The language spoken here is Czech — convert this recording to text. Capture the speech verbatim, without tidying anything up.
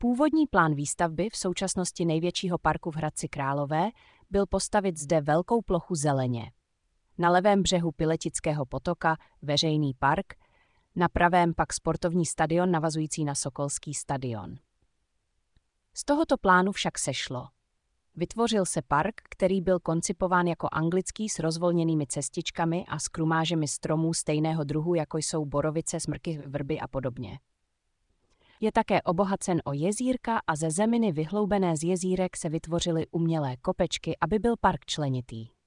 Původní plán výstavby, v současnosti největšího parku v Hradci Králové, byl postavit zde velkou plochu zeleně. Na levém břehu Piletického potoka veřejný park, na pravém pak sportovní stadion navazující na Sokolský stadion. Z tohoto plánu však sešlo. Vytvořil se park, který byl koncipován jako anglický s rozvolněnými cestičkami a s krumážemi stromů stejného druhu, jako jsou borovice, smrky, vrby a podobně. Je také obohacen o jezírka a ze zeminy vyhloubené z jezírek se vytvořily umělé kopečky, aby byl park členitý.